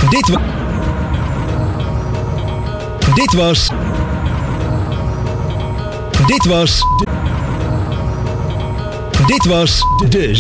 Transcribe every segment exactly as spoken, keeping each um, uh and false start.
Dit was... Dit was... Dit was... De, dit was de... de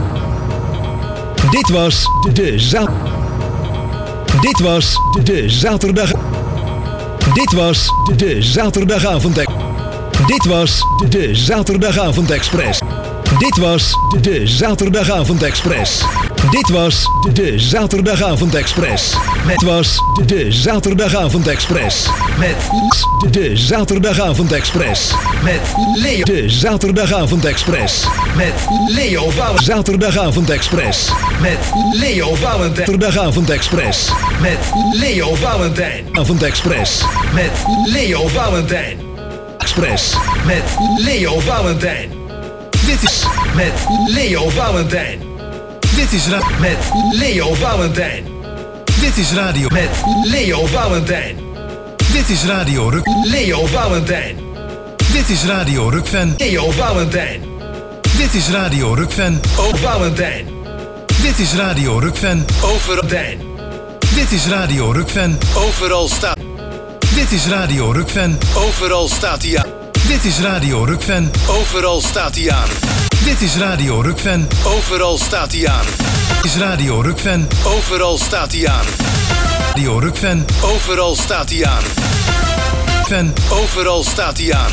dit was de... de za, dit was de... de zaterdag... Dit was de... de zaterdagavond... Dit was de... de zaterdagavond express. Dit was de... de zaterdagavond express. Dit was de... de zaterdagavond express. Met was de... de zaterdagavond express. Met de... de zaterdagavond express. Met Leo de zaterdagavond express. Met Leo Valentijn. Zaterdagavond express. Met Leo Valentijn. Zaterdagavond express. Met Leo Valentijn. Avond express. Met Leo Valentijn. Express. Met Leo Valentijn. Dit is met Leo Valentijn. Dit is ra- met Leo Valentijn. Dit is radio met Leo Valentijn. Dit is radio Ruk Leo Valentijn. Dit is radio Rukven Leo Valentijn. Dit is radio Rukven O Valentijn. Dit is radio Rukven Overal. Dit is radio Rukven Overal staat. Dit is radio Rukven Overal staat hij aan. Dit is radio Rukven Overal staat hij aan. Dit is radio Rukven Overal staat hij aan. Dit is radio Rukven Overal staat hij aan. Radio Rukven Overal staat hij aan. Ven Overal staat hij aan.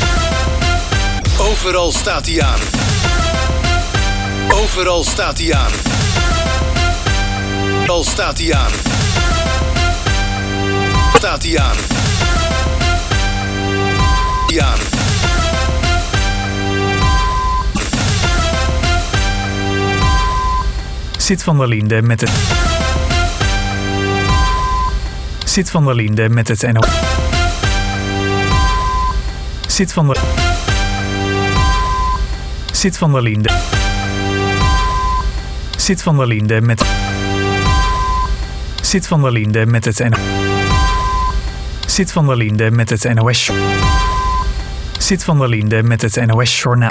Overal staat hij aan. Overal staat hij aan. Overal staat hij aan. Staat hij aan. Aan. Sid van der Linde met het... Sid van der Linde met het N O. Sid van der... Sid van der Linde. Sid van der Linde met... Sid van der Linde met het N O. Sid van der Linde met het N O S. Sid van der Linde met het N O S-journaal.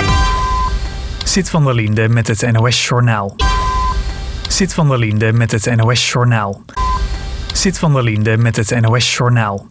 Sid van der Linde met het N O S-journaal. Sid van der Linde met het N O S-journaal. Sid van der Linde met het N O S-journaal.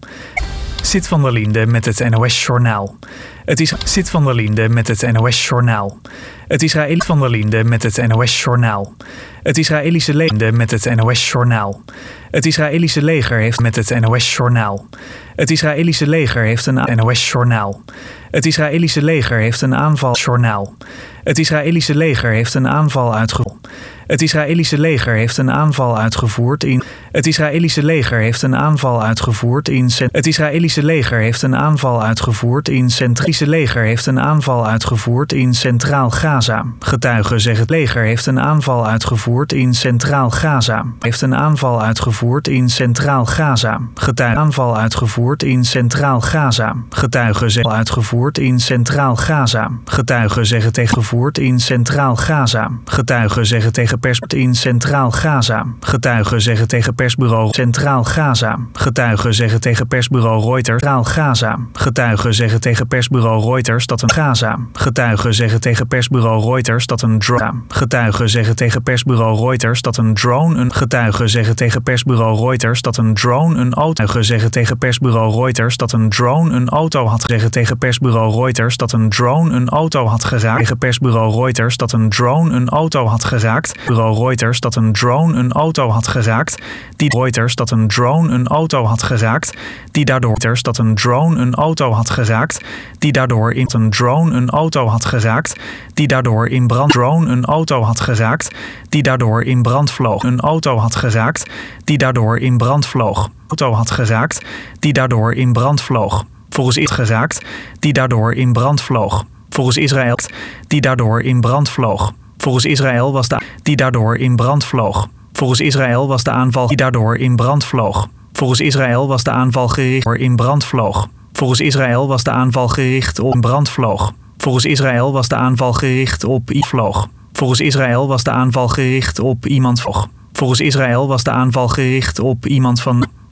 Sid van der Linde met het N O S-journaal. Het is Sid van der Linde met het N O S-journaal. Het Israël van der Linde met het N O S-journaal. Het Israëlische leger met het N O S-journaal. Het Israëlische leger heeft met het N O S-journaal. Het Israëlische leger heeft een N O S-journaal. Het Israëlische leger heeft een aanvaljournaal. Het Israëlische leger heeft een aanval uitgevoerd. Het Israëlische leger heeft een aanval uitgevoerd in. Het Israëlische leger heeft een aanval uitgevoerd in. Het Israëlische leger heeft een aanval uitgevoerd in. Het Israëlische leger heeft een aanval uitgevoerd in Centraal Gaza. Getuigen zeggen het leger heeft een aanval uitgevoerd in Centraal Gaza. Heeft een aanval uitgevoerd in Centraal Gaza. Getuigen aanval uitgevoerd in Centraal Gaza. Getuigen zeggen uitgevoerd in Centraal Gaza. Getuigen zeggen tegengevoerd in Centraal Gaza. Getuigen zeggen tegen pers in Centraal Gaza. Getuigen zeggen tegen persbureau Centraal Gaza. Getuigen zeggen tegen persbureau Reuters Centraal Gaza. Getuigen zeggen tegen persbureau Reuters dat een Gaza. Getuigen zeggen tegen persbureau Reuters dat een drone. Getuigen zeggen tegen persbureau Reuters dat een drone een getuigen zeggen tegen persbureau Reuters dat een drone een auto zeggen tegen persbureau Reuters dat een drone een auto had zeggen tegen persbureau Reuters dat een drone een auto had geraakt tegen persbureau Reuters dat een drone een auto had geraakt. Bureau Reuters dat een drone een auto had geraakt. Die Reuters dat een drone een auto had geraakt. Die daardoor Reuters dat een drone een auto had geraakt. Die daardoor in een drone een auto had geraakt. Die daardoor in brand drone een auto had geraakt. Die daardoor in brand vloog. Een auto had geraakt. Die daardoor in brand vloog. Auto had geraakt. Die daardoor in brand vloog. Volgens is geraakt. Die daardoor in brand vloog. Volgens Israël. Die daardoor in brand vloog. Volgens Israël was de die daardoor in brand vloog. Volgens Israël was de aanval die daardoor in brand vloog. Volgens Israël was de aanval gericht op in brand vloog. Volgens Israël was de aanval gericht op brand vloog. Volgens Israël was de aanval gericht op i vloog. Volgens Israël was de aanval gericht op iemand vloog. Volgens Israël was de aanval gericht op iemand van.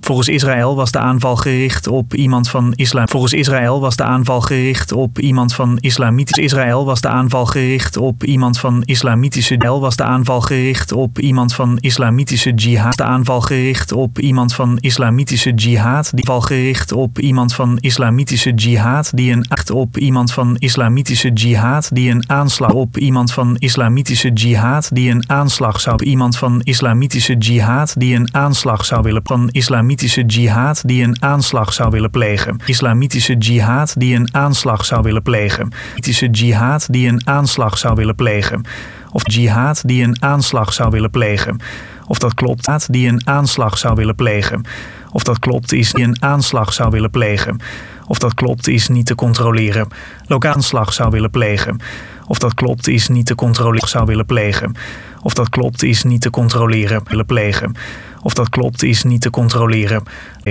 Volgens Israël was de aanval gericht op iemand van islam. Volgens Israël was de aanval gericht op iemand van islamitische. Israël was de aanval gericht op iemand van islamitische. Israël was de aanval gericht op iemand van islamitische jihad. De aanval gericht op iemand van islamitische jihad. Die val gericht op iemand van islamitische jihad die een acht op iemand van islamitische jihad die een aanslag op iemand van islamitische jihad die een aanslag zou iemand van islamitische jihad die een aanslag zou willen van islamitische jihad die een aanslag zou willen plegen. Islamitische jihad die een aanslag zou willen plegen. Islamitische jihad die een aanslag zou willen plegen. Of jihad die een aanslag zou willen plegen. Of dat klopt, die een aanslag zou willen plegen. Of dat klopt is die een aanslag zou willen plegen. Of dat klopt is niet te controleren. Lokaal aanslag zou willen plegen. Of dat klopt is niet te controleren zou willen plegen. Of dat klopt is niet te controleren willen plegen. Of dat klopt is niet te controleren.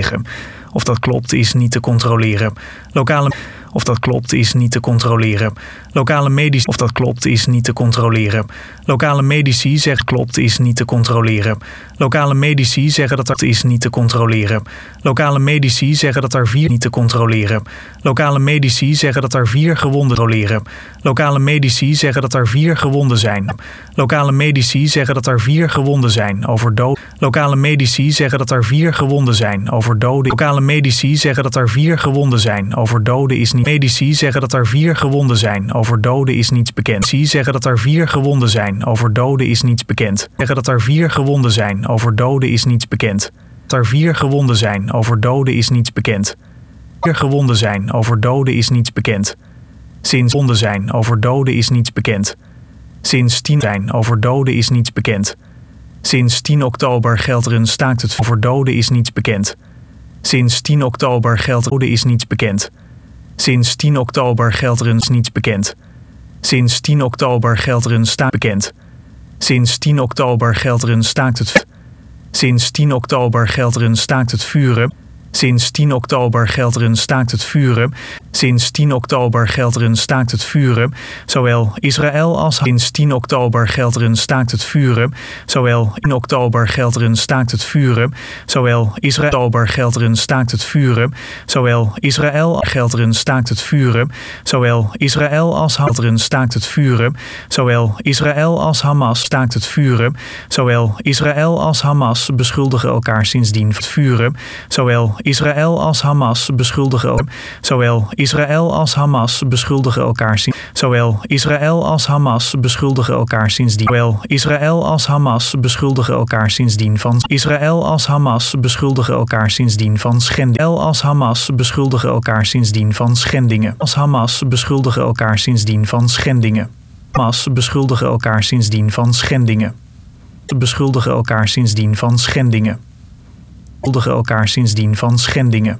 Of dat klopt is niet te controleren. Lokale Of dat klopt is niet te controleren. Lokale medici. Of dat klopt is niet te controleren. Lokale medici zeggen klopt is niet te controleren. Lokale medici zeggen dat er is niet te controleren. Lokale medici zeggen dat er vier niet te controleren. Lokale medici zeggen dat er vier gewonden controleren. Lokale medici zeggen dat er vier gewonden zijn. Lokale medici zeggen dat er vier gewonden zijn over dood. Lokale medici zeggen dat er vier gewonden zijn over doden. Lokale medici zeggen dat er vier gewonden zijn over doden is niet. Medici zeggen dat er vier gewonden zijn over doden is niets bekend. Medici zeggen dat er vier gewonden zijn over doden is niets bekend. Zeggen dat er vier gewonden zijn over doden is niets bekend. Dat er vier gewonden zijn over doden is niets bekend. Vier gewonden zijn over doden is niets bekend. Sinds gewonden zijn over doden is niets bekend. Sinds tien zijn over doden is niets bekend. Sinds tien oktober geldt er een staakt het over doden is niets bekend. Sinds tien oktober geldt doden is niets bekend. Sinds tien oktober geldt er een niets bekend. Sinds tien oktober geldt er een staakt bekend. Sinds tien oktober geldt er een staakt het. Sinds tien oktober geldt er een staakt het vuren. Sinds tien oktober geldt er een staakt het vuren. Sinds tien oktober geldt er een staakt het vuren. Zowel Israël als sinds tien oktober geldt er een staakt het vuren. Zowel in oktober geldt er een staakt het vuren. Zowel Israël geldt er een staakt het vuren. Zowel Israël geldt er een staakt het vuren. Zowel Israël als geldt er een staakt het vuren. Zowel Israël als Hamas staakt het vuren. Zowel Israël als Hamas beschuldigen elkaar sindsdien het vuren. Zowel Israël als Hamas beschuldigen elkaar. Zowel Israël als Hamas beschuldigen elkaar sinds. Zowel Israël als Hamas beschuldigen elkaar sindsdien. Zowel Israël als Hamas beschuldigen elkaar sindsdien van. Israël als Hamas beschuldigen elkaar sindsdien van schendingen. Israël als Hamas beschuldigen elkaar sindsdien van schendingen. Als Hamas beschuldigen elkaar sindsdien van schendingen. Hamas beschuldigen elkaar sindsdien van schendingen. Beschuldigen elkaar sindsdien van schendingen. Beschuldigen elkaar sindsdien van schendingen.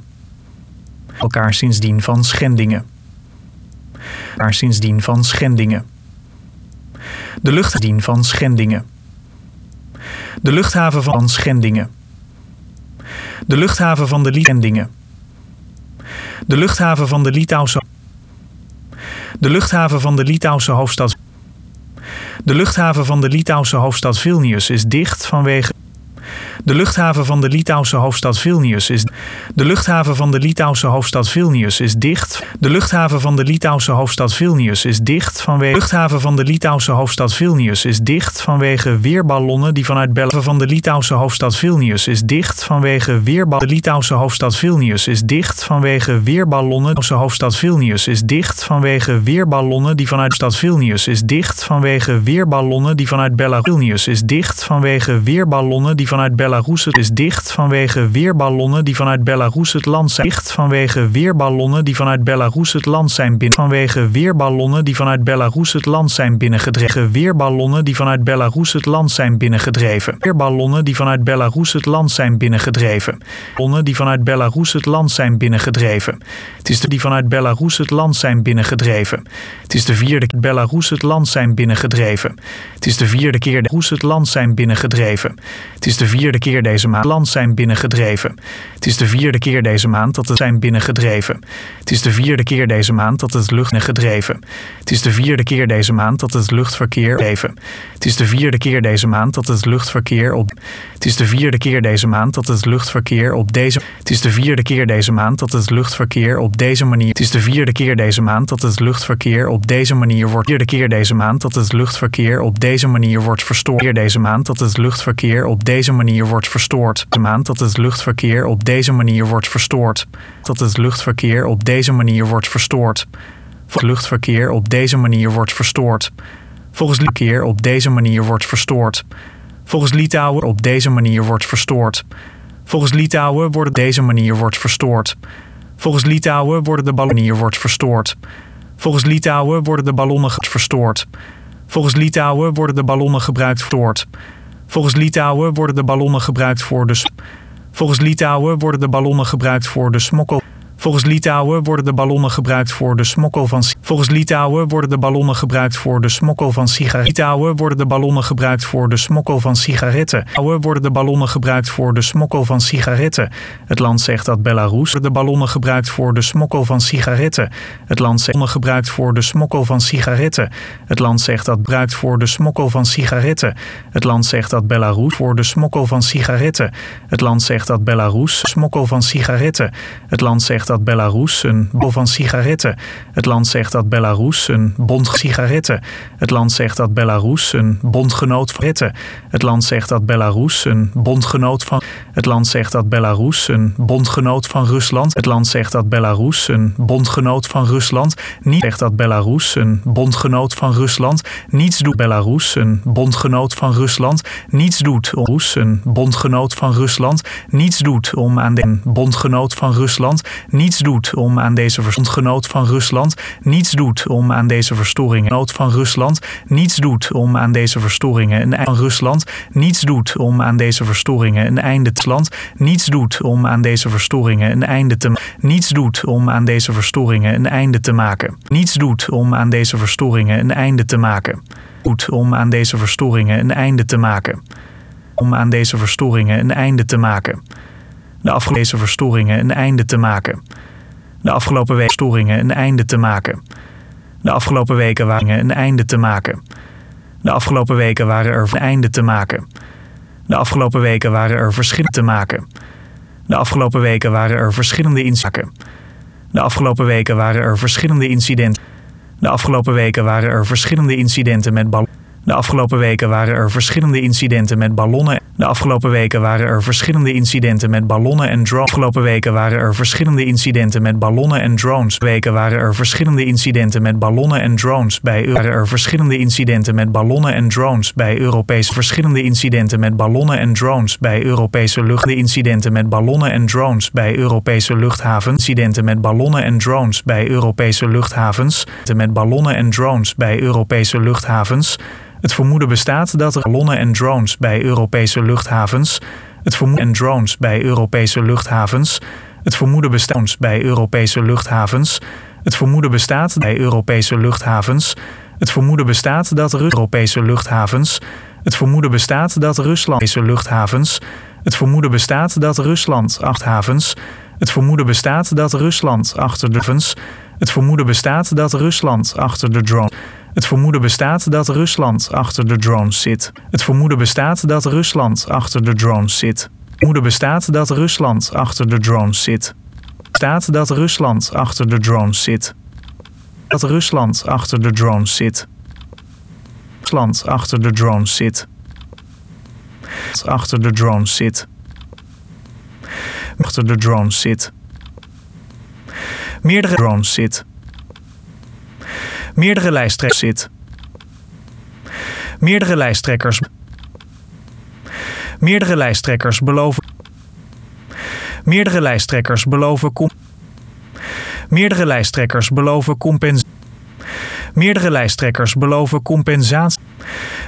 Elkaar sindsdien van schendingen. Elkaar sindsdien van schendingen. De luchthaven van schendingen. De luchthaven van schendingen. De luchthaven van de schendingen. De luchthaven van de Litouwse. De luchthaven van de Litouwse hoofdstad. De luchthaven van de Litouwse hoofdstad Vilnius is dicht vanwege. De luchthaven van de Litouwse hoofdstad Vilnius is. De luchthaven van de Litouwse hoofdstad Vilnius is dicht. De luchthaven van de Litouwse hoofdstad Vilnius is dicht vanwege. De luchthaven van de Litouwse hoofdstad Vilnius is dicht vanwege weerballonnen die vanuit Belarus. Van de Litouwse hoofdstad Vilnius is dicht vanwege weerballonnen. De Litouwse hoofdstad Vilnius is dicht vanwege weerballonnen. De hoofdstad Vilnius is dicht vanwege weerballonnen die vanuit stad Vilnius is dicht vanwege weerballonnen die vanuit Belarus. Vilnius is dicht vanwege weerballonnen die vanuit Belarus. Het is dicht vanwege weerballonnen die vanuit Belarus het land zijn. Dicht vanwege weerballonnen die vanuit Belarus het land zijn binnen. Vanwege weerballonnen die vanuit Belarus het land zijn binnengedreven. Weerballonnen die vanuit Belarus het land zijn binnengedreven. Weerballonnen die vanuit Belarus het land zijn binnengedreven. Ballonnen die vanuit Belarus het land zijn binnengedreven. Het is de die vanuit Belarus het land zijn binnengedreven. Het is de vierde keer Belarus het land zijn binnengedreven. Het is de vierde keer Belarus het land zijn binnengedreven. Het is de vierde keer deze maand land zijn binnengedreven. Het is de vierde keer deze maand dat het zijn binnengedreven. Het is de vierde keer deze maand dat het lucht gedreven. Het is de vierde keer deze maand dat het luchtverkeer even. Het is de vierde keer deze maand dat het luchtverkeer op. Het is de vierde keer deze maand dat het luchtverkeer op deze. Het is de vierde keer deze maand dat het luchtverkeer op deze manier. Het is de vierde keer deze maand dat het luchtverkeer op deze manier wordt. Vierde keer deze maand dat het luchtverkeer op deze manier wordt verstoord. Deze maand dat het luchtverkeer op deze manier wordt verstoord. De maand dat het luchtverkeer op deze manier wordt verstoord. Dat het luchtverkeer op deze manier wordt verstoord. Het luchtverkeer op deze manier wordt verstoord. Volgens verkeer op deze manier wordt verstoord. Volgens Litouwen op deze manier wordt verstoord. Volgens Litouwen worden deze manier wordt verstoord. Volgens Litouwen worden de ballonnen hier wordt verstoord. Volgens Litouwen worden de ballonnen verstoord. Volgens Litouwen worden de ballonnen gebruikt verstoord. Volgens Litouwen worden de ballonnen gebruikt voor de. Volgens Litouwen worden de ballonnen gebruikt voor de smokkel. Volgens Litouwen worden de ballonnen gebruikt voor de smokkel van. Volgens Litouwen worden de ballonnen gebruikt voor de smokkel van sigaretten. Litouwen worden de ballonnen gebruikt voor de smokkel van sigaretten. Litouwen worden de ballonnen gebruikt voor de smokkel van sigaretten. Het land zegt dat Belarus de ballonnen gebruikt voor de smokkel van sigaretten. Het land zegt gebruikt voor de smokkel van sigaretten. Het land zegt dat gebruikt voor de smokkel van sigaretten. Het land zegt dat Belarus voor de smokkel van sigaretten. Het land zegt dat Belarus smokkel van sigaretten. Het land zegt dat Belarus een bol van sigaretten. Het land zegt dat Belarus een bond sigaretten. Het land zegt dat Belarus een bondgenoot van retten. Het land zegt dat Belarus een bondgenoot van. Het land zegt dat Belarus een bondgenoot van Rusland. Het land zegt dat Belarus een bondgenoot van Rusland. Niet zegt dat Belarus een bondgenoot van Rusland. Niets doet Belarus een bondgenoot van Rusland. Niets doet om een bondgenoot van Rusland. Niets doet om aan de bondgenoot van Rusland. Niets doet om aan deze bondgenoot van Rusland. Niets doet om aan deze verstoringen van Rusland. Niets doet om aan deze verstoringen een einde van Rusland. Niets doet om aan deze verstoringen een einde te land. Niets doet om aan deze verstoringen een einde te Niets doet om aan deze verstoringen een einde te maken. Niets doet om aan deze verstoringen een einde te maken. Doet om aan deze verstoringen een einde te maken. Om aan deze verstoringen een einde te maken. De afgelopen deze verstoringen een einde te maken. De afgelopen weken verstoringen een einde te maken. De afgelopen weken waren een einde te maken. De afgelopen weken waren er een einde te maken. De afgelopen weken waren er verschillende te maken. De afgelopen weken waren er verschillende incidenten. De afgelopen weken waren er verschillende incidenten. De afgelopen weken waren er verschillende incidenten met ballonnen. De afgelopen weken waren er verschillende incidenten met ballonnen. De afgelopen weken waren er verschillende incidenten met ballonnen en drones. De afgelopen weken waren er verschillende incidenten met ballonnen en drones. Weken waren er verschillende incidenten met ballonnen en drones. Bij waren er verschillende incidenten met ballonnen en drones bij Europese verschillende incidenten met ballonnen en drones bij Europese lucht. De incidenten met ballonnen en drones bij Europese luchthavens. Incidenten met ballonnen en drones bij Europese luchthavens. Met ballonnen en drones bij Europese luchthavens. Het vermoeden bestaat dat er ballonnen en drones bij Europese luchthavens. Het vermoeden en drones bij Europese luchthavens. Het vermoeden bestaat bij Europese luchthavens. Het vermoeden bestaat bij Europese luchthavens. Het vermoeden bestaat dat er Europese luchthavens. Het vermoeden bestaat dat Rusland Europese luchthavens. Het vermoeden bestaat dat Rusland acht havens. Het vermoeden bestaat dat Rusland achter de havens. Het vermoeden bestaat dat Rusland achter de drone. Het vermoeden bestaat dat Rusland achter de drones zit. Het vermoeden bestaat dat Rusland achter de drones zit. Het vermoeden bestaat dat Rusland achter de drones zit. Staat dat Rusland achter de drones zit. Dat Rusland achter de drones zit. Rusland achter de drones zit. Achter de drones zit. Achter de drones zit. Meerdere drones zit. Meerdere lijsttrekkers zit. Meerdere lijsttrekkers. Meerdere lijsttrekkers beloven. Meerdere lijsttrekkers beloven com. Meerdere lijsttrekkers beloven compensatie. Meerdere lijsttrekkers beloven compensatie.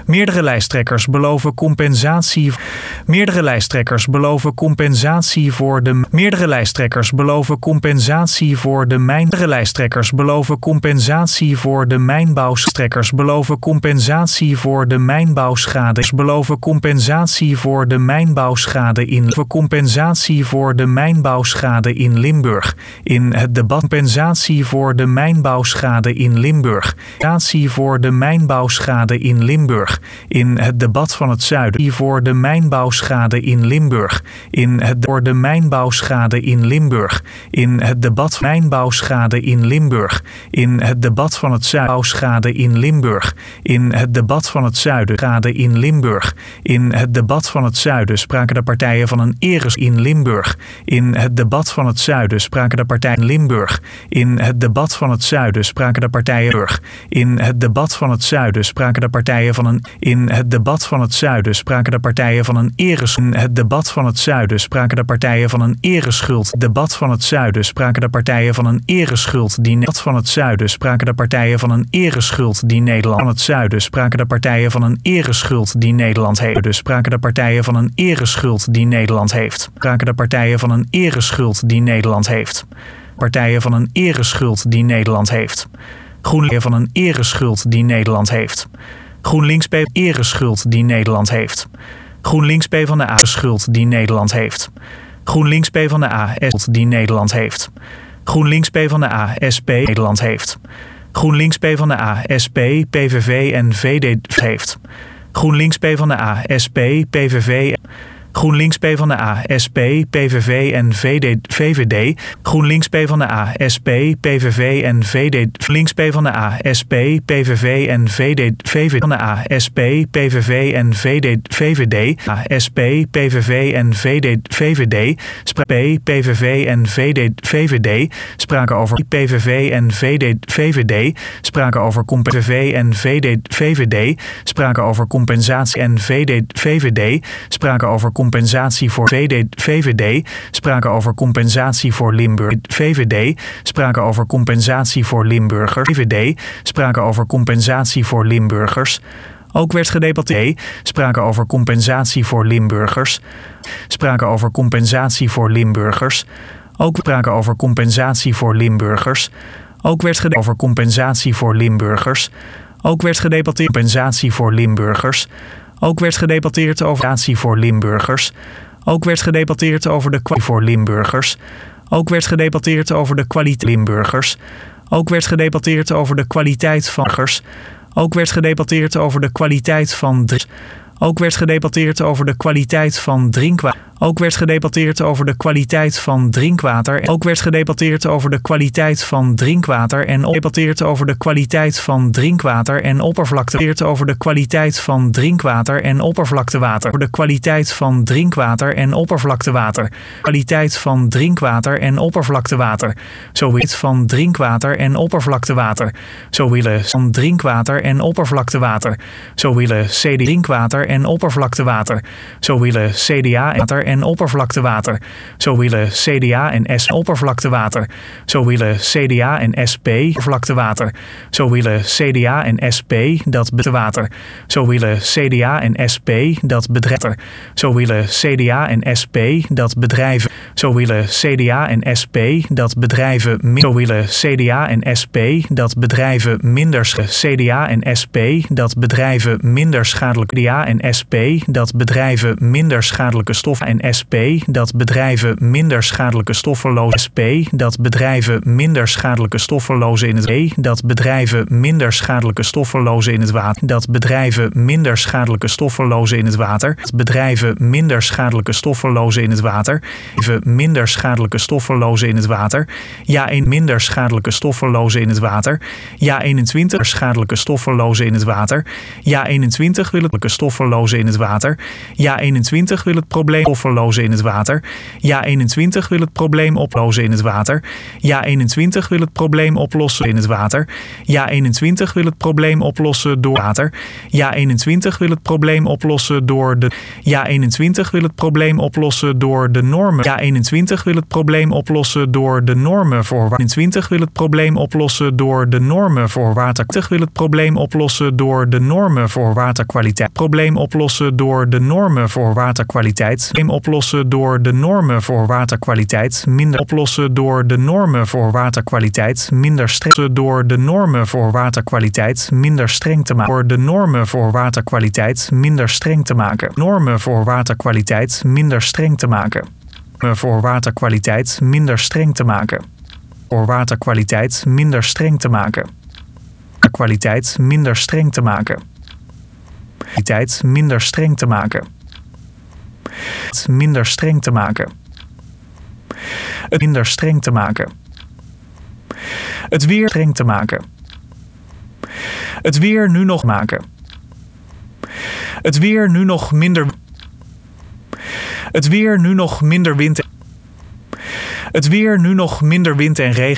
Meerdere lijsttrekkers beloven compensatie. Meerdere lijsttrekkers beloven compensatie voor de. Meerdere lijsttrekkers beloven compensatie voor de mijn. Meerdere lijsttrekkers beloven compensatie voor de mijnbouwstrekkers beloven compensatie voor de mijnbouwschade. Beloven compensatie voor de mijnbouwschade in. Compensatie voor de mijnbouwschade in Limburg. In het debat compensatie voor de mijnbouwschade in Limburg. Compensatie voor de mijnbouwschade in Limburg. In het debat van het Zuiden. Voor de mijnbouwschade in Limburg. In het voor de mijnbouwschade in Limburg. In het debat mijnbouwschade in Limburg. In het debat van het Zuiden. Schade in Limburg. In het debat van het Zuiden. Schade in Limburg. In het debat van het Zuiden spraken de partijen van een eres in Limburg. In het debat van het Zuiden spraken de partijen Limburg. In het debat van het Zuiden spraken de partijen Limburg. In het debat van het Zuiden spraken de partijen van een. In het debat van het Zuiden spraken de partijen van een eres. In het debat van het Zuiden spraken de partijen van een ereschuld. Debat van het Zuiden spraken de partijen van een ereschuld die. Debat van het Zuiden spraken de partijen van een ereschuld die Nederland. Van het Zuiden spraken de partijen van een ereschuld die Nederland heeft. Dus spraken de partijen van een ereschuld die Nederland heeft. Spraken de partijen van een ereschuld die Nederland heeft. Partijen van een ereschuld die Nederland heeft. GroenLinks van een ereschuld die Nederland heeft. GroenLinks P ereschuld die Nederland heeft. GroenLinks P van de A schuld die Nederland heeft. GroenLinks P van de A S die Nederland heeft. GroenLinks P van de A S P Nederland heeft. GroenLinks P van de A S P P V V en V D heeft. GroenLinks P van de A S P P V V. GroenLinks P van de A S P P V V en V D V V D. GroenLinks P van de A S P P V V en V D. Links P van de A S P P V V en V D V V van de A S P P V V en V D V V D. A S P P V V en V D V V D. Spraken P V V en V D V V D. Spraken over P V V en V D V V D. Spraken over P V V en V D V V D. Spraken over compensatie en V D V V D. Spraken over compensatie voor V D V V D. Spraken over compensatie voor Limburg V V D. Spraken over compensatie voor Limburgers V V D. Spraken over compensatie voor Limburgers. Ook werd gedebatteerd. Spraken over compensatie voor Limburgers. Spraken over compensatie voor Limburgers. Ook spraken over compensatie voor Limburgers. Ook werd gedebatteerd over compensatie voor Limburgers. Ook werd gedebatteerd compensatie voor Limburgers. Ook werd gedebatteerd over compensatie voor Limburgers. Ook werd gedebatteerd over de kwaliteit voor Limburgers. Ook werd gedebatteerd over de kwaliteit Limburgers. Ook werd gedebatteerd over de kwaliteit van burgers. Ook werd gedebatteerd over de kwaliteit van Ook werd gedebatteerd over de kwaliteit van drinkwater. Ook werd gedebatteerd over de kwaliteit van drinkwater. Ook werd gedebatteerd over de kwaliteit van drinkwater en gedebatteerd over de kwaliteit van drinkwater en oppervlakte. Over de kwaliteit van drinkwater en oppervlaktewater. Over de kwaliteit van drinkwater en oppervlaktewater. Kwaliteit van drinkwater en oppervlaktewater. Zo willen van drinkwater en oppervlaktewater. Zo willen van drinkwater en oppervlaktewater. Zo willen C D drinkwater en oppervlaktewater. Zo willen C D A en en oppervlaktewater. Zo willen C D A en S oppervlaktewater. Zo willen C D A en S P oppervlaktewater. Zo willen C D A en S P dat water. Zo willen C D A en S P dat bedrijven. Zo willen C D A en S P dat bedrijven. Zo willen C D A en S P dat bedrijven. Zo willen C D A en S P dat bedrijven minder. C D A en S P dat bedrijven minder schadelijke. C D A en S P dat bedrijven minder schadelijke stoffen. En S P dat bedrijven minder schadelijke stoffen S P dat bedrijven minder schadelijke stoffen lozen in het E dat bedrijven minder schadelijke stoffen lozen in het water. Dat bedrijven minder schadelijke stoffen lozen in het water. Dat bedrijven minder schadelijke stoffen lozen in het water. Even minder schadelijke stoffen lozen in het water. Ja, een minder schadelijke stoffen lozen in het water. Ja, eenentwintig schadelijke stoffen lozen in het water. Ja, eenentwintig willelijke stoffen Offerlozen in het water. Ja eenentwintig wil het probleem offerlozen in het water. Ja eenentwintig wil het probleem oplossen in het water. Ja eenentwintig wil het probleem oplossen in het water. Ja eenentwintig wil het probleem oplossen door water. Ja eenentwintig wil het probleem oplossen door de Ja eenentwintig wil het probleem oplossen door de normen. Ja eenentwintig wil het probleem oplossen door de normen voor water. eenentwintig wil het probleem oplossen door de normen voor water. wil het probleem oplossen door de normen voor waterkwaliteit. Probleem oplossen door de normen voor waterkwaliteit. Probleem oplossen door de normen voor waterkwaliteit. Minder oplossen door de normen voor waterkwaliteit. Minder streng door de normen voor waterkwaliteit. Minder streng te maken. Door de normen voor waterkwaliteit minder streng te maken. Normen voor waterkwaliteit minder streng te maken. Voor waterkwaliteit minder streng te maken. Voor waterkwaliteit minder streng te maken. Kwaliteit minder streng te maken. Kwaliteit minder streng te maken. Minder streng te maken. Het minder streng te maken. Het weer streng te maken. Het weer nu nog maken. Het weer nu nog minder. Het weer nu nog minder wind. Het weer nu nog minder wind en regen.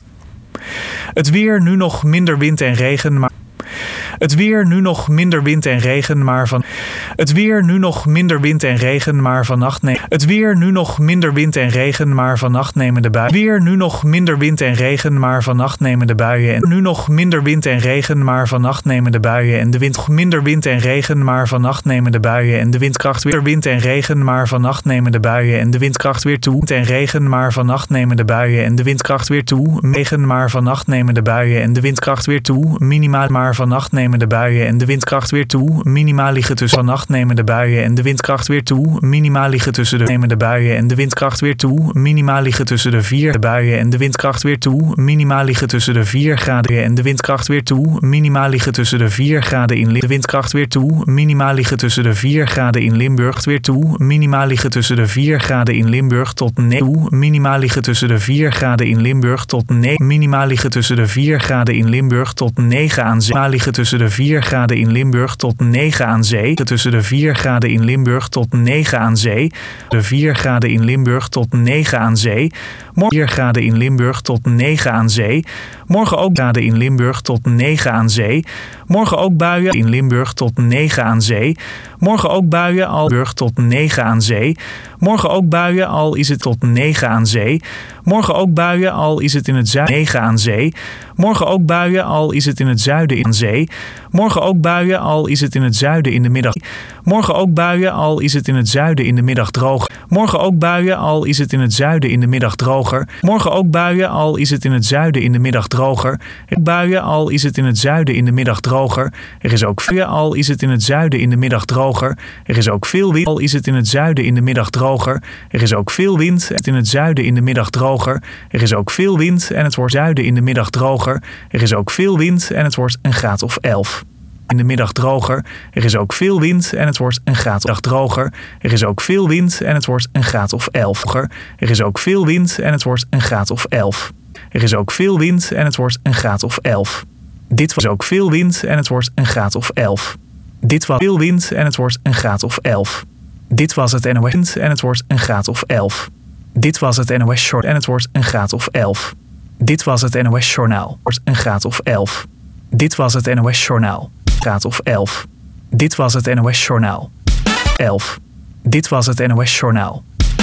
Het weer nu nog minder wind en regen, maar het weer nu nog minder wind en regen, maar van het weer nu nog minder wind en regen, maar vannacht nee. Het weer nu nog minder wind en regen, maar vannacht nemen de buien. Weer nu nog minder wind en regen, maar vannacht nemen de buien. En nu nog minder wind en regen, maar vannacht nemen de buien en de wind. Minder wind en regen, maar vannacht nemen de buien en de windkracht weer. Wind en regen, maar vannacht nemen de buien en de windkracht weer toe. Wind en regen, maar vannacht nemen de buien en de windkracht weer toe. Regen, maar vannacht nemen de buien en de windkracht weer toe. Minimaal, maar vannacht nemen de buien en de windkracht weer toe. Minimaal liggen tussen vannacht nemen de buien en de windkracht weer toe. Minimaal liggen tussen de nemen de buien en de windkracht weer toe. Minimaal liggen tussen de vier de buien en de windkracht weer toe. Minimaal liggen tussen de vier graden en de windkracht weer toe. Minimaal liggen tussen de vier graden in de windkracht weer toe. Minimaal liggen tussen de vier graden in Limburg weer toe. Minimaal liggen tussen de vier graden in Limburg tot negen. Minimaal liggen tussen de vier graden in Limburg tot negen. Minimaal liggen tussen de vier graden in Limburg tot negen aan zee. Minimaal liggen tussen de vier graden in Limburg tot negen aan zee. Tussen de vier graden in Limburg tot negen aan zee. De vier graden in Limburg tot negen aan zee. Morgen vier graden in Limburg tot negen aan zee. Morgen ook graden in Limburg tot negen aan zee. Morgen ook buien in Limburg tot negen aan zee. Morgen ook buien al Limburg tot negen aan zee. Morgen ook buien al is het tot negen aan zee. Morgen ook buien al is het in het zuiden negen aan zee. Morgen ook buien al is het in het zuiden aan zee. Morgen ook buien al is het in het zuiden in de middag. Morgen ook buien al is het in het zuiden in de middag droog. Morgen ook buien al is het in het zuiden in de middag droger. Morgen ook buien al is het in het zuiden in de middag droger. Buien al is het in het zuiden in de middag droger. Er is ook buien al is het in het zuiden in de middag droger. Er is ook veel wind al is het in het zuiden in de middag droger. Er is ook veel wind en in het zuiden in de middag droger. Er is ook veel wind en het wordt zuiden in de middag droger. Er is ook veel wind en het wordt een graad of elf. In de middag droger. Er is ook veel wind en het wordt een graad of droger. Er is ook veel wind en het wordt een graad of elf. Er is ook veel wind en het wordt een graad of elf. Er is ook veel wind en het wordt een graad of elf. Dit was ook veel wind en het wordt een graad of elf. Dit was veel wind en het wordt een graad of elf. Dit was het N O S en het wordt een graad of elf. Dit was het N O S Short en het wordt een graad of elf. Dit was het N O S Journaal. Wordt een graad of elf. Dit was het N O S Journaal. Graad of elf. Dit was het N O S Journaal. elf. Dit was het N O S Journaal.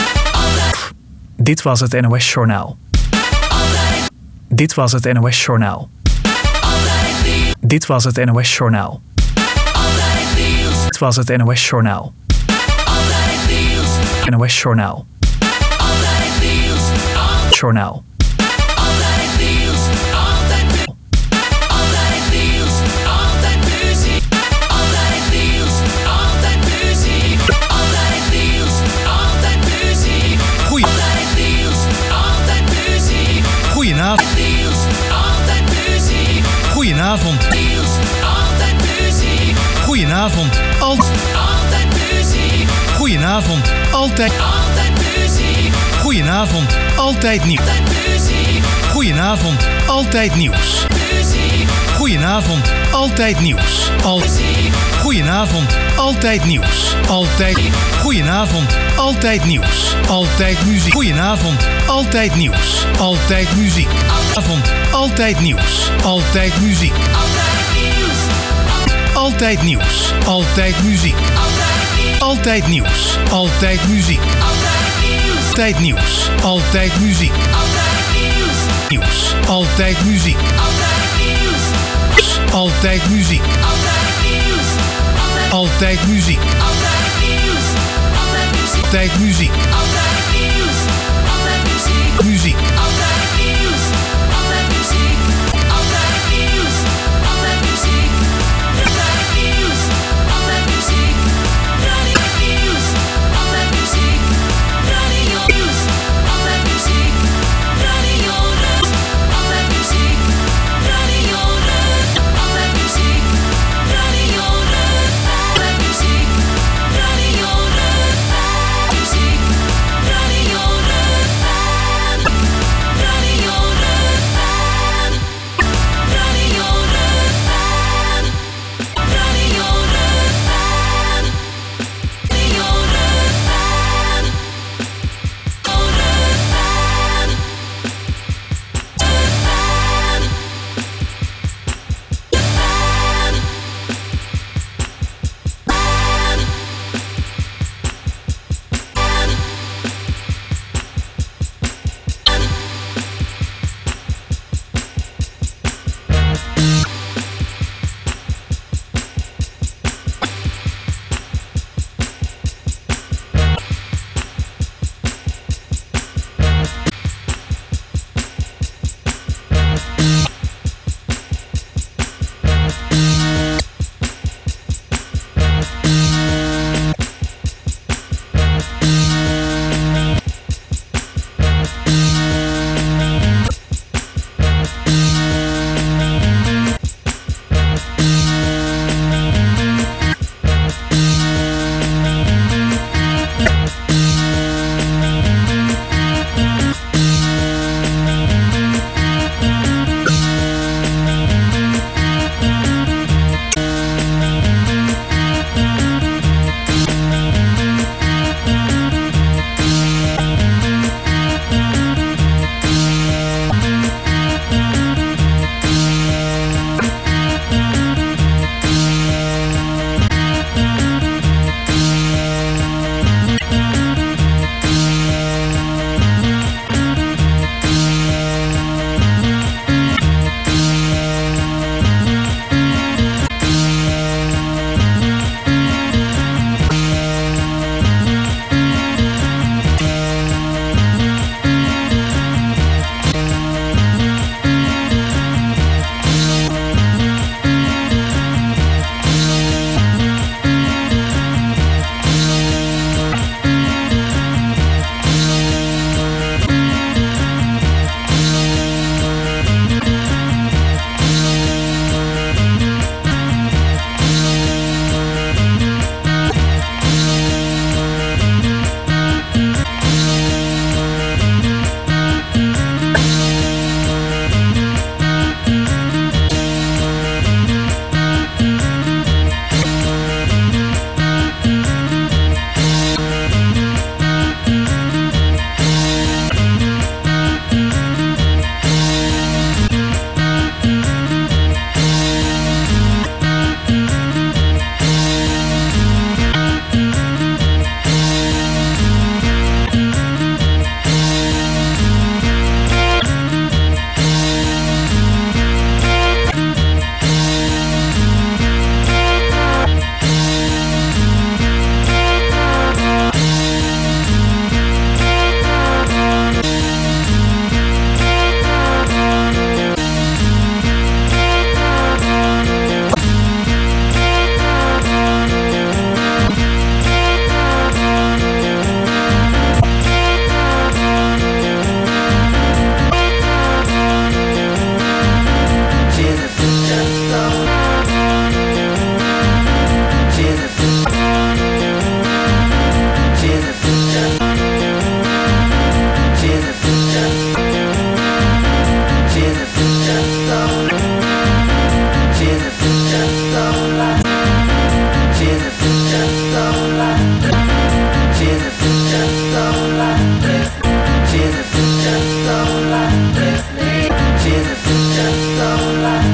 Dit was het N O S Journaal. Dit was het N O S Journaal. Dit was het N O S Journaal. Dit was het N O S Journaal. N O S Journaal. Journaal. Goedenavond. Goedenavond. Goedenavond. Altijd muziek. Goedenavond. Altijd. Goedenavond. Altijd nieuws. Goedenavond. Altijd nieuws. Goedenavond, altijd nieuws. Al... Goedenavond, altijd nieuws. Altijd. Goedenavond, altijd nieuws. Altijd muziek. Goedenavond, altijd nieuws. Altijd muziek. Avond, altijd nieuws. Altijd muziek. Altijd nieuws. Altijd muziek. Altijd nieuws. Altijd muziek. Altijd nieuws. Altijd muziek. Nieuws. Altijd muziek. Altijd muziek. Altijd muziek. Altijd muziek. Muziek.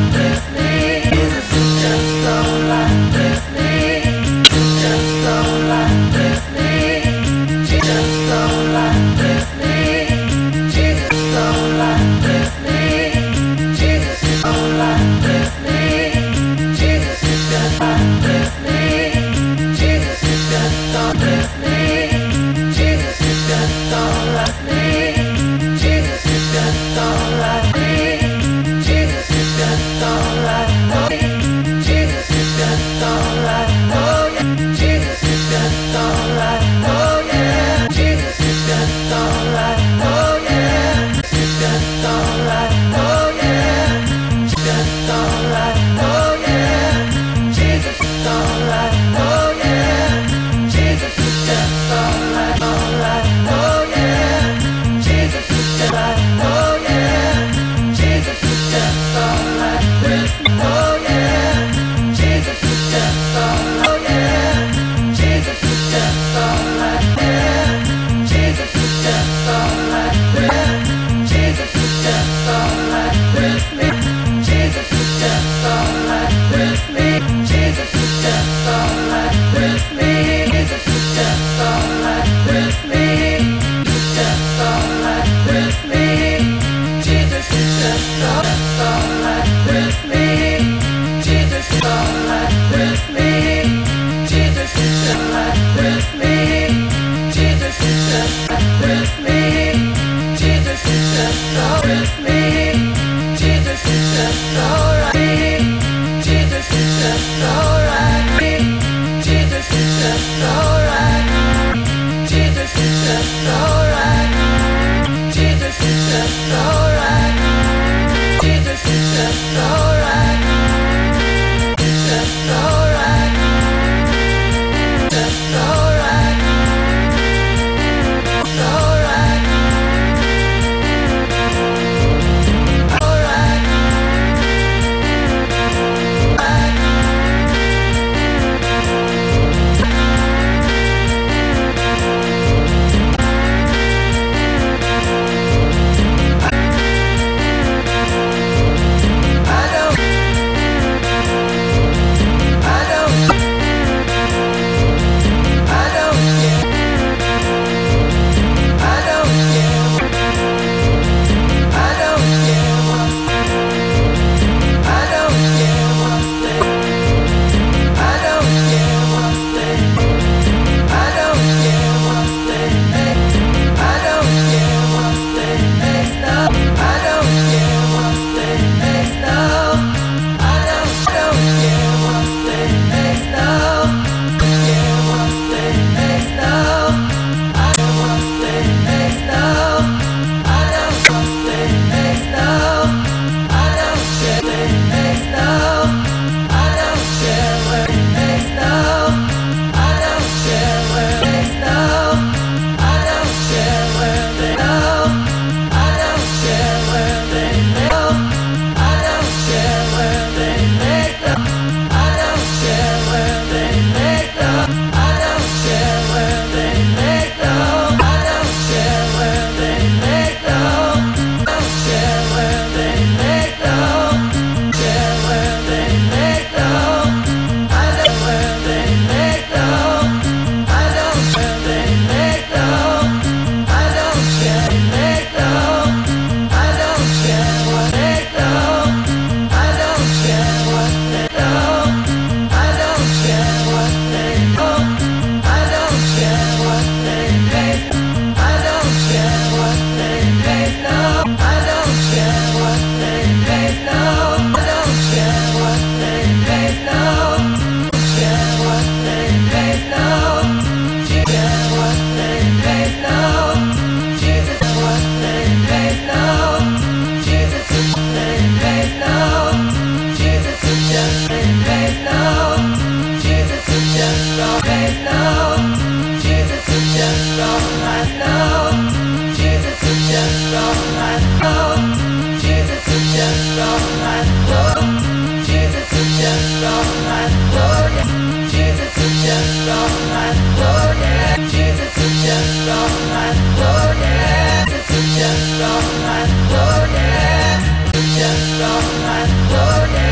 Just alright, oh yeah. Just alright, oh yeah.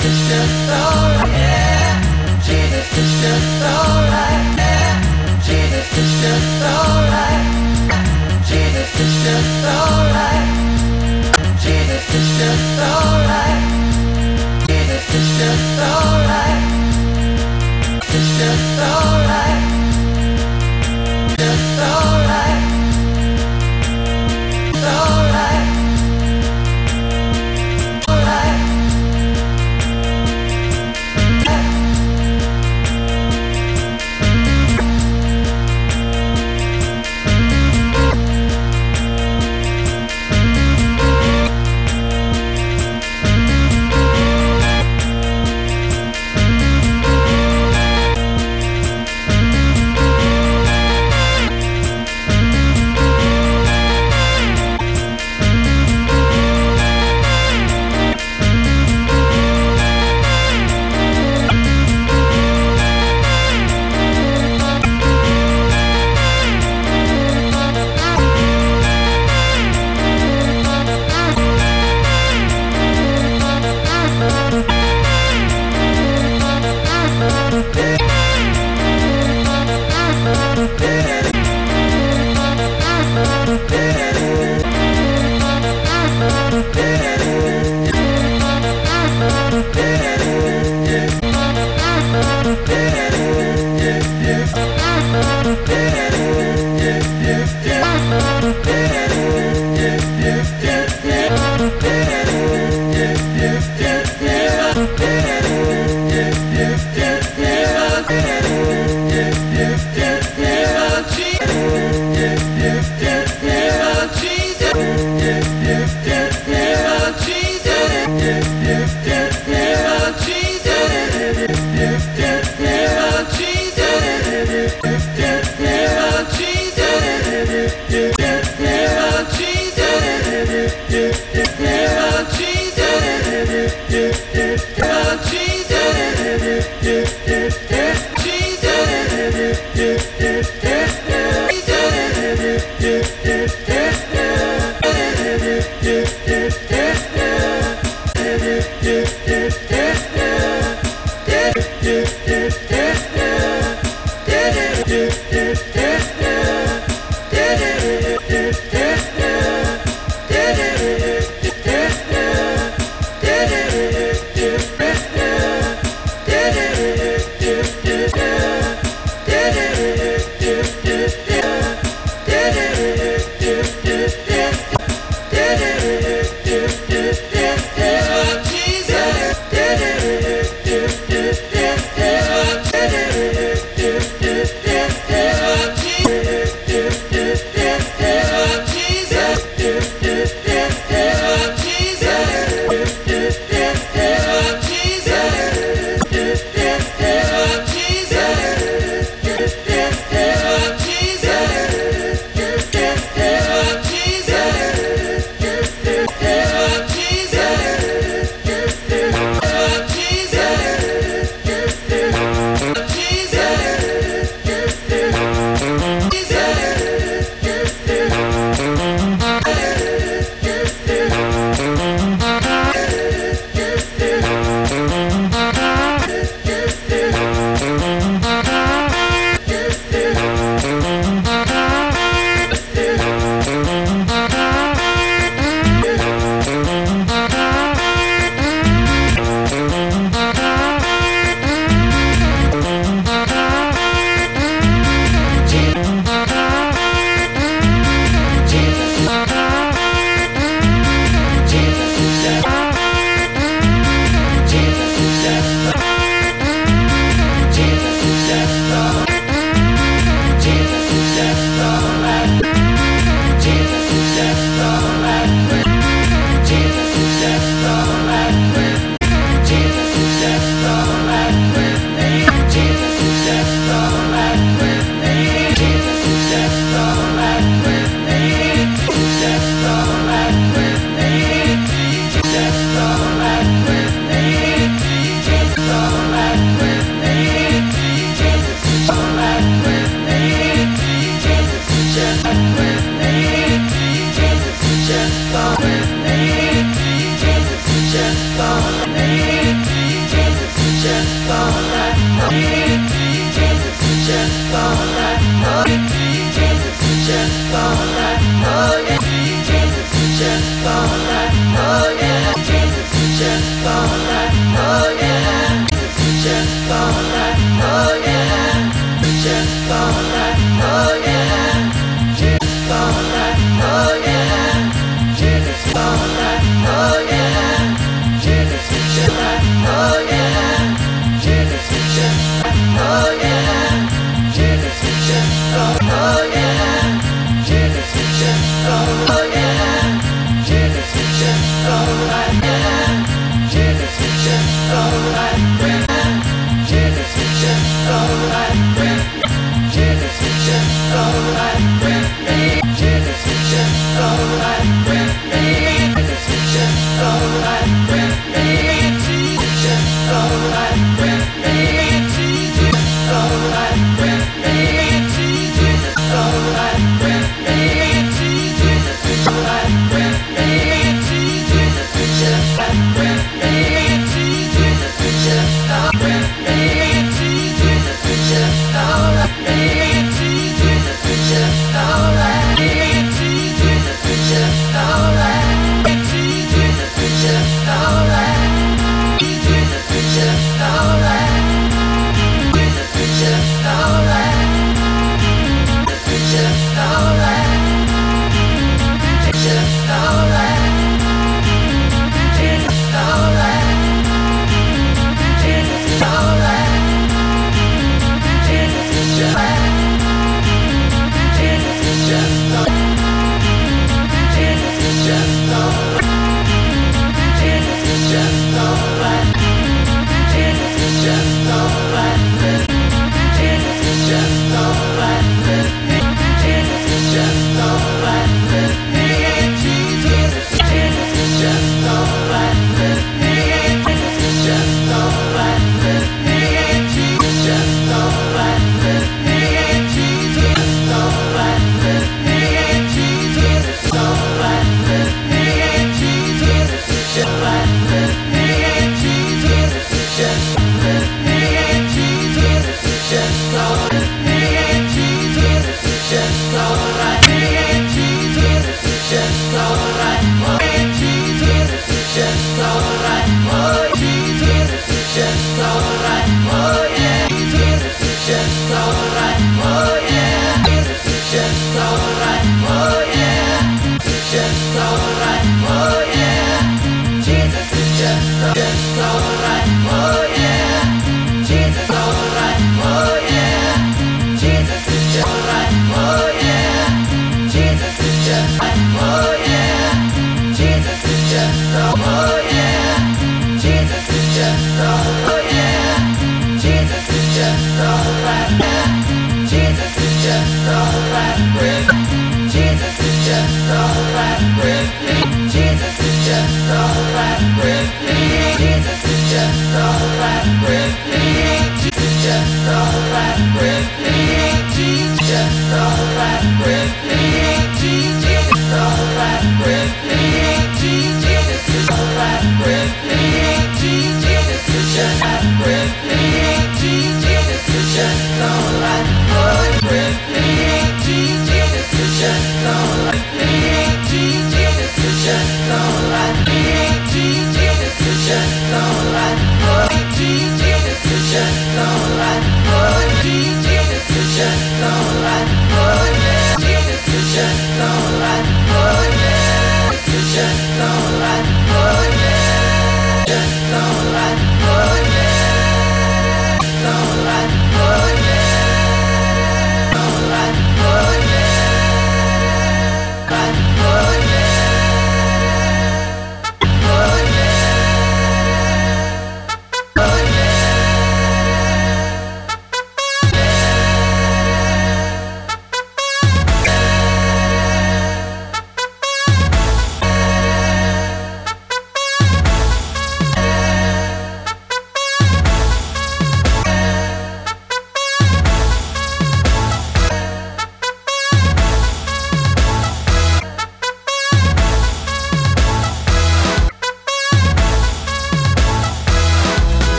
Just go with me,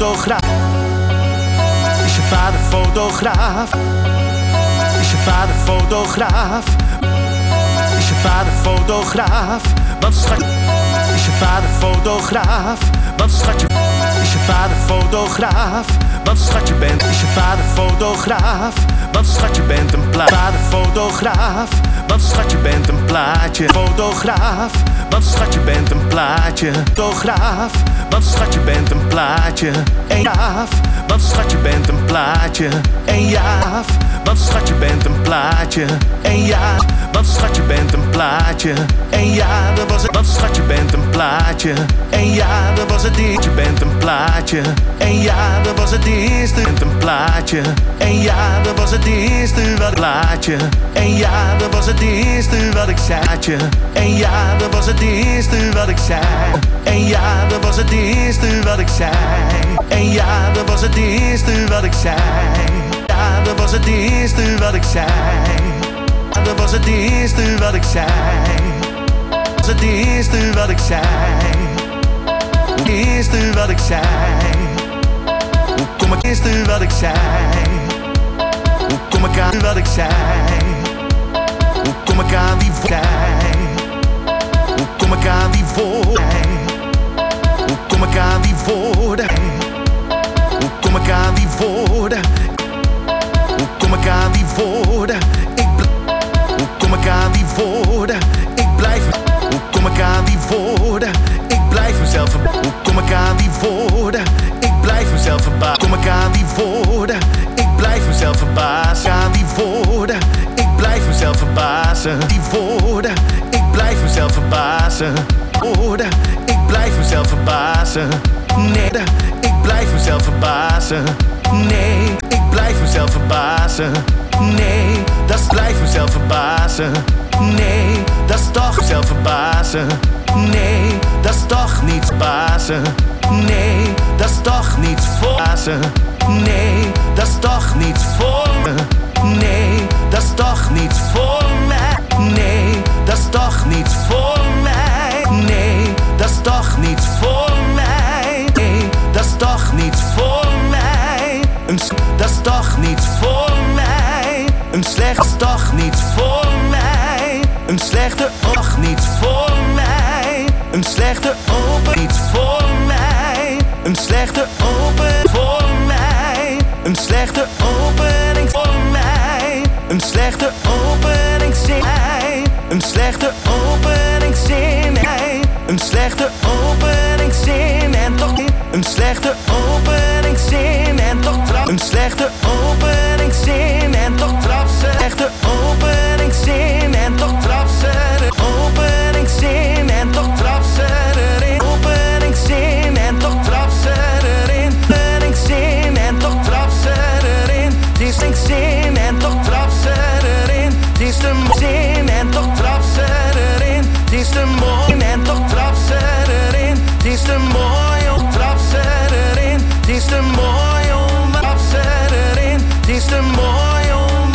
fotograaf? Is je vader fotograaf? Is je vader fotograaf? Is je vader fotograaf? Want schat, is je vader fotograaf? Want schatje, is je vader fotograaf? Want schatje bent, is je vader fotograaf? Want schatje bent een plaatje. Vader fotograaf, want schatje bent een plaatje. Fotograaf, want schatje bent een plaatje. Fotograaf, want schatje bent een plaatje. En jaaf, want schatje bent een plaatje. En jaaf, want schatje bent een plaatje. En ja, want schatje bent een plaatje. En ja, dat was het, want schatje bent een plaatje. En ja, dat was het eerste, je bent een plaatje. En ja, dat was het eerste, bent een plaatje. En ja, dat was het eerste wat ik plaatje. En ja, dat was het eerste wat ik zei. En ja, dat was het eerste wat ik zei. En ja, dat was het eerste wat ik zei. En ja, dat was het eerste wat ik zei. Ja, dat was het eerste wat ik zei. Dat was het eerste wat ik zei. Dat was het eerste wat ik zei. Het eerste wat ik zei. Hoe kom ik eerste wat ik zei? Hoe kom ik aan wat ik zei? Hoe kom ik aan die voor? Hoe kom ik aan die voor? Hoe kom ik aan die woorden? Hoe kom ik aan die woorden? Hoe kom ik aan die woorden? Ik Hoe kom ik aan die woorden? Ik blijf. Hoe kom ik aan die woorden? Ik blijf mezelf verbazen. Hoe kom ik aan die woorden? Ik blijf mezelf verbazen. Kom ik aan die woorden? Ik blijf mezelf verbazen. Aan die woorden? Ik blijf mezelf verbazen. Die woorden? Ik blijf mezelf verbazen. Woorden? Ik blijf mezelf verbazen. Nee, ik blijf mezelf verbazen. Nee, ik blijf mezelf verbazen. Nee, dat is blijf mezelf verbazen. Nee, dat is toch mezelf verbazen. Nee, dat is toch niet verbazen. Nee, dat is toch niet verbazen. Nee, dat is toch niet voor me. Nee, dat is toch niet voor mij. Nee, dat is toch niet voor mij. Nee, dat is toch niet voor mij. Nee, dat is toch niet voor mij. Een s- dat is toch niet voor mij. Een slecht is toch niet voor mij. Een slechte oog niet voor mij. Een slechte open niet voor mij. Een slechte open voor mij. Een slechte opening voor mij. Een slechte opening zin mij. Een slechte opening zin mij. Een slechte opening zin en toch niet. Een slechte opening zin en toch trap. Een slechte opening zin en toch trap ze. Echte opening zin en toch trap ze. Opening zin en toch trap ze erin. Opening zin en toch trap ze erin. Opening zin en toch trap ze erin. Het is niks zin en toch trap ze erin. Het is de zin en toch trap ze erin. Het is de mooi en toch trap ze erin. Het is de mooi om trap ze erin. Het is de mooi om trap ze erin. Het is de mooi om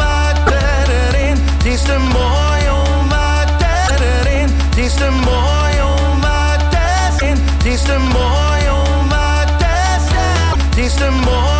erin. Het is de mooi om erin. Het is de mooi om erin. Het is de mooi om erin. Het is de mooi.